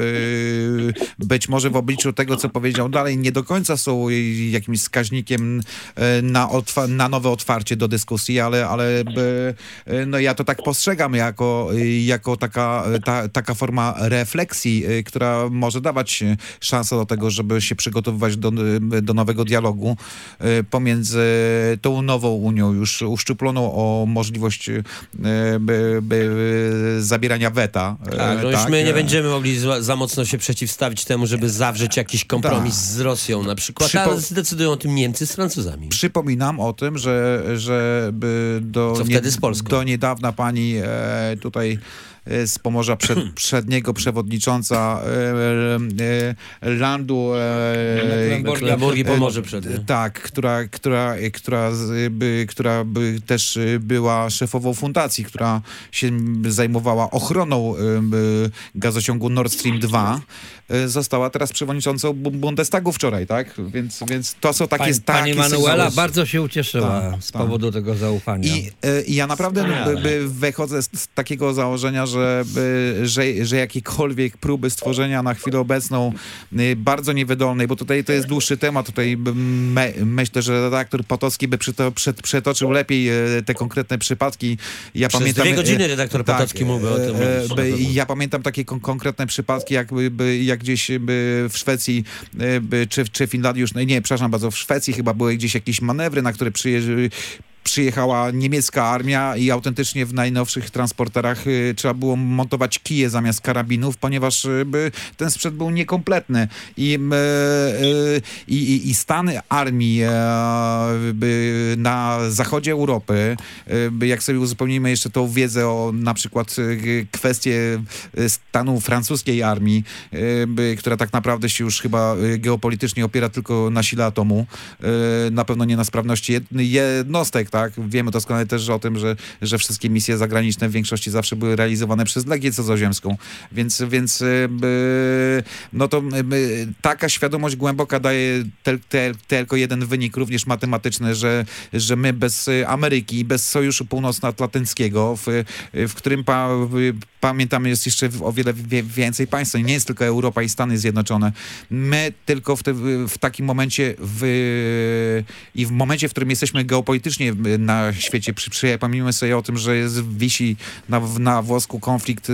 być może w obliczu tego, co powiedział dalej, nie do końca są jakimś wskaźnikiem na, otwa- na nowe otwarcie do dyskusji, ale, ale no ja to tak postrzegam jako, jako taka, ta, taka forma refleksji, która może dawać szansę do tego, żeby się przygotowywać do, do nowego dialogu pomiędzy tą nową Unią, już uszczuploną o możliwość e, by, by zabierania weta. Tak, no tak, już my nie będziemy mogli za, za mocno się przeciwstawić temu, żeby zawrzeć jakiś kompromis tak. z Rosją na przykład, Przypo- ale zdecydują o tym Niemcy z Francuzami. Przypominam o tym, że, że by do, Co wtedy z Polską? do niedawna pani e, tutaj z Pomorza przed, przedniego przewodnicząca e, e, landu Mecklenburgii i Pomorze Przednie. Tak, która, która, która, by, która by też była szefową fundacji, która się zajmowała ochroną gazociągu Nord Stream dwa, została teraz przewodniczącą Bundestagu wczoraj, tak? Więc, więc to są takie... Pani, takie pani Manuela sygnały. bardzo się ucieszyła tak, z tak. powodu tego zaufania. I, i ja naprawdę by, by wychodzę z, z takiego założenia, że, by, że, że jakiekolwiek próby stworzenia na chwilę obecną y, bardzo niewydolnej, bo tutaj to jest dłuższy temat, tutaj me, myślę, że redaktor Potocki by przyto, przed, przetoczył lepiej y, te konkretne przypadki. Ja Przez pamiętam, dwie godziny redaktor tak, Potocki mówi o tym. Y, by, ja pamiętam takie kon, konkretne przypadki, jak, by, jak gdzieś by w Szwecji by, czy, czy Finlandii już, no nie, przepraszam bardzo, w Szwecji chyba były gdzieś jakieś manewry, na które przyjeżdżały przyjechała niemiecka armia i autentycznie w najnowszych transporterach y, trzeba było montować kije zamiast karabinów, ponieważ y, by, ten sprzęt był niekompletny. I, y, y, y, y, stany armii y, by na zachodzie Europy, y, by jak sobie uzupełnimy jeszcze tą wiedzę o na przykład y, kwestie stanu francuskiej armii, y, by, która tak naprawdę się już chyba y, geopolitycznie opiera tylko na sile atomu, y, na pewno nie na sprawności jed- jednostek. Tak? Wiemy doskonale też o tym, że, że wszystkie misje zagraniczne w większości zawsze były realizowane przez Legię Cudzoziemską. Więc, więc y, no to y, taka świadomość głęboka daje te, te, tylko jeden wynik, również matematyczny, że, że my bez Ameryki, bez Sojuszu Północnoatlantyckiego, w, w którym pa, pamiętamy jest jeszcze o wiele więcej państw, nie jest tylko Europa i Stany Zjednoczone. My tylko w, te, w takim momencie w, i w momencie, w którym jesteśmy geopolitycznie na świecie, przy, przypomnijmy sobie o tym, że jest, wisi na, na włosku konflikt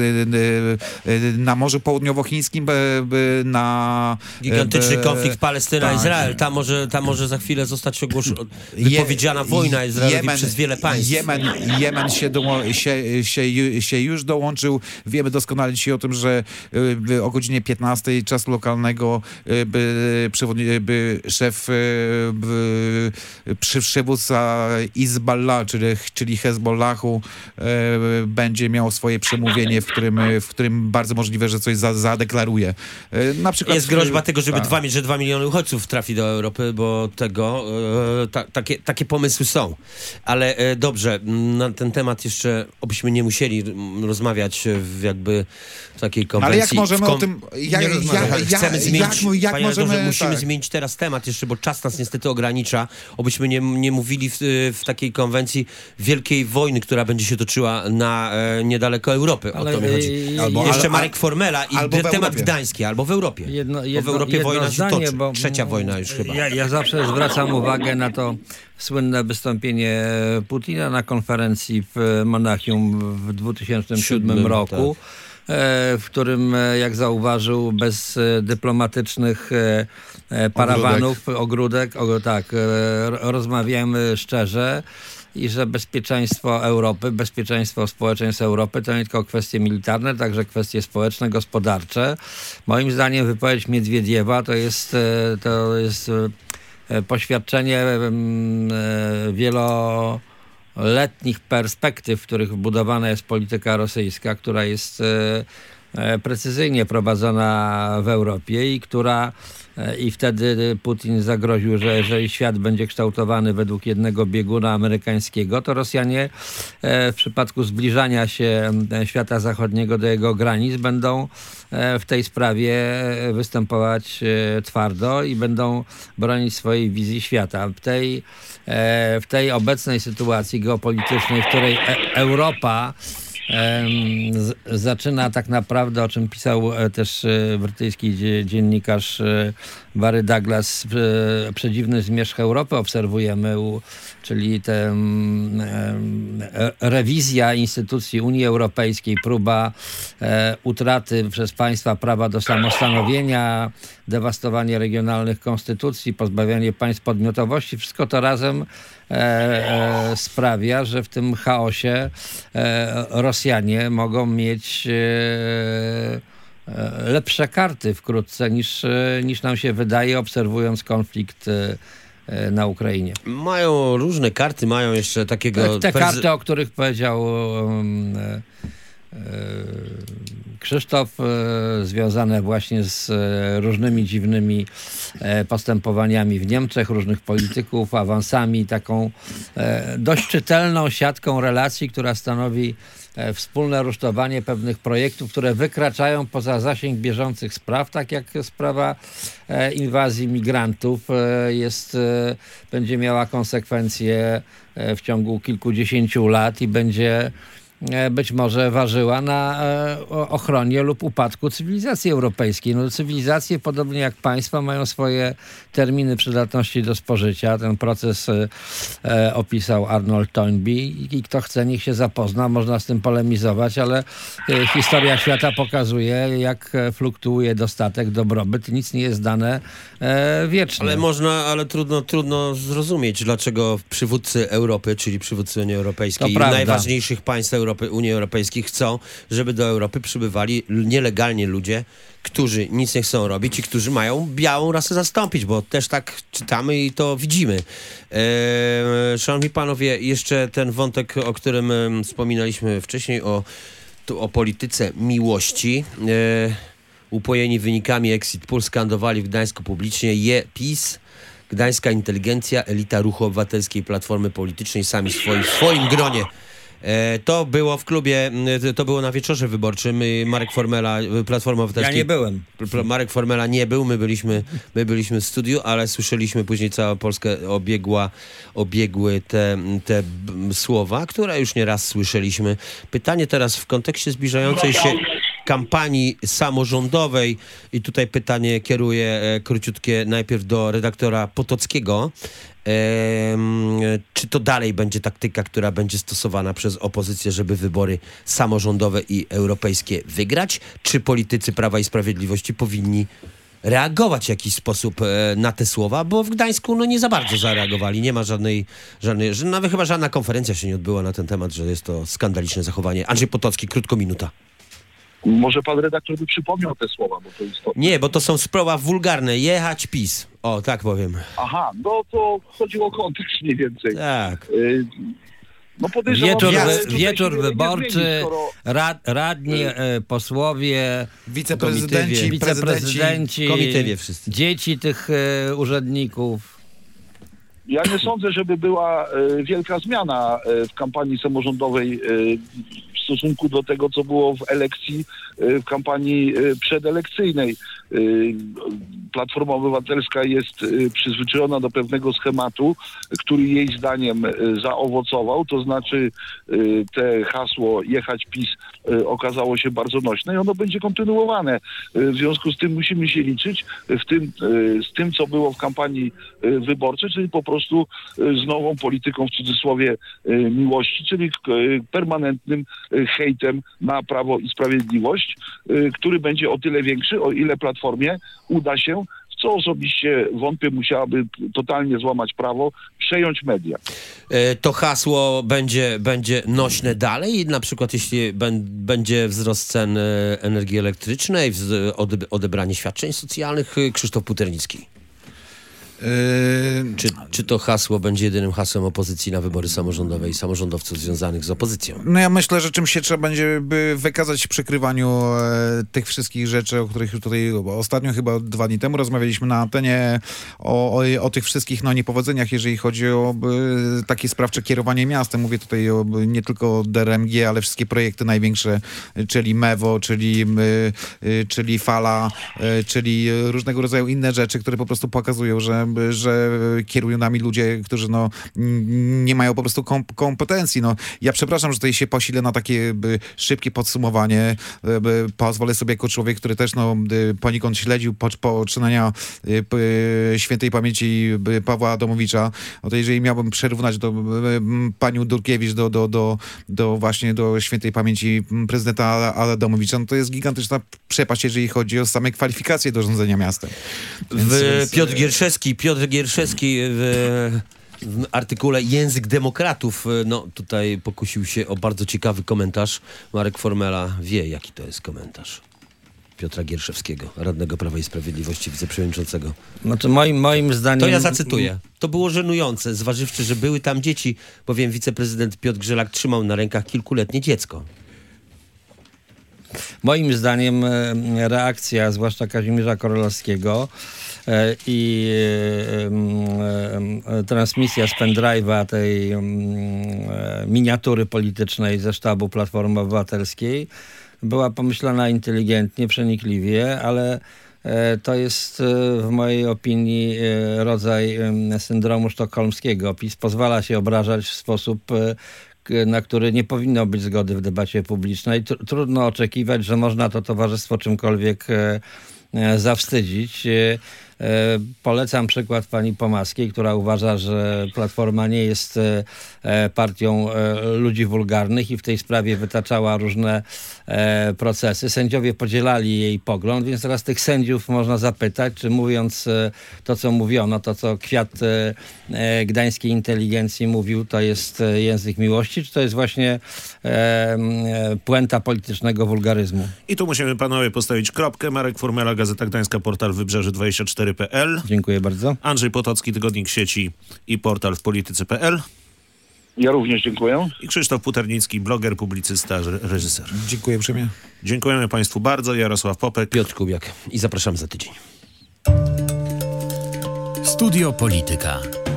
na Morzu Południowochińskim, na... Gigantyczny konflikt Palestyna-Izrael. Tam może, tam może za chwilę zostać ogłoszona, wypowiedziana wojna Izraelowi Jemen, przez wiele państw. Jemen, Jemen się, doło, się, się, się już dołączył. Parlamentu. Wiemy doskonale dzisiaj o tym, że y, o godzinie piętnastej czasu lokalnego y, by, przewodni- by szef, y, by, przy, przywódca Izballah, czyli, czyli Hezbollahu, y, będzie miał swoje przemówienie, w którym, w którym bardzo możliwe, że coś za, zadeklaruje. Y, na przykład, jest groźba tego, żeby ta. dwa, że dwa miliony uchodźców trafi do Europy, bo tego e, ta, takie, takie pomysły są. Ale e, dobrze, na ten temat jeszcze obyśmy nie musieli rozmawiać w jakby w takiej konwencji. Ale jak możemy kom... o tym... Ja, nie ja, ja, ja, chcemy zmienić, jak, jak panie możemy... redaktorze, musimy tak. zmienić teraz temat jeszcze, bo czas nas niestety ogranicza. Obyśmy nie, nie mówili w, w takiej konwencji wielkiej wojny, która będzie się toczyła na e, niedaleko Europy. Ale, o to mi chodzi. albo, jeszcze ale, Marek Formela i albo temat gdański, albo w Europie. Jedno, bo jedno, w Europie jedno wojna zdanie, się toczy. Bo, Trzecia wojna już chyba. Ja, ja zawsze zwracam uwagę na to słynne wystąpienie Putina na konferencji w Monachium w dwa tysiące siódmym roku, tak. w którym, jak zauważył, bez dyplomatycznych parawanów, ogródek, ogródek tak, rozmawiamy szczerze i że bezpieczeństwo Europy, bezpieczeństwo społeczeństw Europy to nie tylko kwestie militarne, także kwestie społeczne, gospodarcze. Moim zdaniem wypowiedź Miedwiediewa to jest, to jest poświadczenie wieloletnich perspektyw, w których budowana jest polityka rosyjska, która jest precyzyjnie prowadzona w Europie i która i wtedy Putin zagroził, że jeżeli świat będzie kształtowany według jednego bieguna amerykańskiego, to Rosjanie w przypadku zbliżania się świata zachodniego do jego granic będą w tej sprawie występować twardo i będą bronić swojej wizji świata. W tej, w tej obecnej sytuacji geopolitycznej, w której Europa Z, zaczyna tak naprawdę, o czym pisał też brytyjski dziennikarz Barry Douglas, przedziwny zmierzch Europy obserwujemy, u, czyli tę rewizja instytucji Unii Europejskiej, próba e, utraty przez państwa prawa do samostanowienia, dewastowanie regionalnych konstytucji, pozbawianie państw podmiotowości, wszystko to razem e, e, sprawia, że w tym chaosie e, Rosjanie mogą mieć e, lepsze karty wkrótce niż, niż nam się wydaje, obserwując konflikt na Ukrainie. Mają różne karty, mają jeszcze takiego... Te, te karty, o których powiedział um, e, e, Krzysztof, e, związane właśnie z e, różnymi dziwnymi e, postępowaniami w Niemczech, różnych polityków, awansami, taką e, dość czytelną siatką relacji, która stanowi wspólne rusztowanie pewnych projektów, które wykraczają poza zasięg bieżących spraw, tak jak sprawa inwazji migrantów jest, będzie miała konsekwencje w ciągu kilkudziesięciu lat i będzie być może ważyła na ochronie lub upadku cywilizacji europejskiej. No, cywilizacje, podobnie jak państwa, mają swoje terminy przydatności do spożycia. Ten proces e, opisał Arnold Toynbee i, i kto chce, niech się zapozna. Można z tym polemizować, ale e, historia świata pokazuje, jak fluktuuje dostatek, dobrobyt. Nic nie jest dane e, wiecznie. Ale można, ale trudno, trudno zrozumieć, dlaczego przywódcy Europy, czyli przywódcy Unii Europejskiej i najważniejszych państw Europy, Unii Europejskiej chcą, żeby do Europy przybywali nielegalnie ludzie, którzy nic nie chcą robić i którzy mają białą rasę zastąpić, bo też tak czytamy i to widzimy. Eee, szanowni panowie, jeszcze ten wątek, o którym e, wspominaliśmy wcześniej, o, tu, o polityce miłości. Eee, upojeni wynikami Exit Poll skandowali w Gdańsku publicznie je PiS, gdańska inteligencja, elita ruchu obywatelskiej Platformy Politycznej, sami swoi, w swoim gronie. To było w klubie, to było na wieczorze wyborczym. Marek Formela, Platforma Obywatelska. Ja nie byłem. Marek Formela nie był, my byliśmy, my byliśmy w studiu, ale słyszeliśmy później, cała Polskę obiegła, obiegły te, te słowa, które już nie raz słyszeliśmy. Pytanie teraz w kontekście zbliżającej się kampanii samorządowej i tutaj pytanie kieruję króciutkie najpierw do redaktora Potockiego. Ehm, czy to dalej będzie taktyka, która będzie stosowana przez opozycję, żeby wybory samorządowe i europejskie wygrać? Czy politycy Prawa i Sprawiedliwości powinni reagować w jakiś sposób e, na te słowa? Bo w Gdańsku no nie za bardzo zareagowali. Nie ma żadnej, żadnej że nawet chyba żadna konferencja się nie odbyła na ten temat, że jest to skandaliczne zachowanie. Andrzej Potocki, krótko minuta. Może pan redaktor by przypomniał te słowa, bo to istotne. Nie, bo to są słowa wulgarne. Jechać PiS. O, tak powiem. Aha, no to chodziło o kontekst mniej więcej. Tak. Y, No podejrzewam, Wieczór, że wy, tutaj wieczór się nie wyborczy, zmieni, skoro... rad, radni, e, posłowie, Wiceprezydenci, wiceprezydenci, komitywie wszyscy. dzieci tych e, urzędników. Ja nie sądzę, żeby była e, wielka zmiana e, w kampanii samorządowej e, w stosunku do tego, co było w elekcji, e, w kampanii e, przedelekcyjnej. E, Platforma Obywatelska jest e, przyzwyczajona do pewnego schematu, który jej zdaniem e, zaowocował, to znaczy e, te hasło jechać PiS e, okazało się bardzo nośne i ono będzie kontynuowane. E, w związku z tym musimy się liczyć w tym, e, z tym, co było w kampanii e, wyborczej, czyli po prostu prostu z nową polityką w cudzysłowie miłości, czyli permanentnym hejtem na Prawo i Sprawiedliwość, który będzie o tyle większy, o ile Platformie uda się, w co osobiście wątpię, musiałaby totalnie złamać prawo, przejąć media. To hasło będzie, będzie nośne dalej? Na przykład jeśli ben, będzie wzrost cen energii elektrycznej, odebranie świadczeń socjalnych? Krzysztof Puternicki. Yy... Czy, czy to hasło będzie jedynym hasłem opozycji na wybory samorządowe i samorządowców związanych z opozycją? No ja myślę, że czym się trzeba będzie by wykazać w przykrywaniu e, tych wszystkich rzeczy, o których tutaj ostatnio, chyba dwa dni temu rozmawialiśmy na antenie, o, o, o tych wszystkich no, niepowodzeniach, jeżeli chodzi o e, takie sprawcze kierowanie miastem. Mówię tutaj o, nie tylko o D R M G, ale wszystkie projekty największe, czyli MEWO, czyli, e, czyli Fala, e, czyli różnego rodzaju inne rzeczy, które po prostu pokazują, że że kierują nami ludzie, którzy no, nie mają po prostu kom- kompetencji. No, ja przepraszam, że tutaj się posilę na takie by, szybkie podsumowanie. By, pozwolę sobie jako człowiek, który też no, by, poniekąd śledził po, poczynania by, by, świętej pamięci by, Pawła Adamowicza. No to jeżeli miałbym przyrównać do by, panią Durkiewicz do, do, do, do właśnie do świętej pamięci prezydenta Adamowicza, no to jest gigantyczna przepaść, jeżeli chodzi o same kwalifikacje do rządzenia miastem. Więc, w, Piotr Gierszewski Piotr Gierszewski w, w artykule Język Demokratów no tutaj pokusił się o bardzo ciekawy komentarz. Marek Formela wie, jaki to jest komentarz Piotra Gierszewskiego, radnego Prawa i Sprawiedliwości, wiceprzewodniczącego. Znaczy moim, moim zdaniem... To ja zacytuję. To było żenujące, zważywszy, że były tam dzieci, bowiem wiceprezydent Piotr Grzelak trzymał na rękach kilkuletnie dziecko. Moim zdaniem reakcja, zwłaszcza Kazimierza Korolowskiego i transmisja z pendrive'a tej miniatury politycznej ze sztabu Platformy Obywatelskiej była pomyślana inteligentnie, przenikliwie, ale to jest w mojej opinii rodzaj syndromu sztokholmskiego. PiS pozwala się obrażać w sposób, na który nie powinno być zgody w debacie publicznej. Trudno oczekiwać, że można to towarzystwo czymkolwiek zawstydzić. Polecam przykład pani Pomaskiej, która uważa, że Platforma nie jest partią ludzi wulgarnych i w tej sprawie wytaczała różne procesy. Sędziowie podzielali jej pogląd, więc teraz tych sędziów można zapytać, czy mówiąc to, co mówiono, to, co kwiat gdańskiej inteligencji mówił, to jest język miłości, czy to jest właśnie puenta politycznego wulgaryzmu. I tu musimy panowie postawić kropkę. Marek Formela, Gazeta Gdańska, portal Wybrzeże dwadzieścia cztery kropka p l. Dziękuję bardzo. Andrzej Potocki, Tygodnik Sieci i portal w polityce kropka p l. Ja również dziękuję. I Krzysztof Puternicki, bloger, publicysta, reżyser. Dziękuję uprzejmie. Dziękujemy państwu bardzo. Jarosław Popek. Piotr Kubiak. I zapraszam za tydzień. Studio Polityka.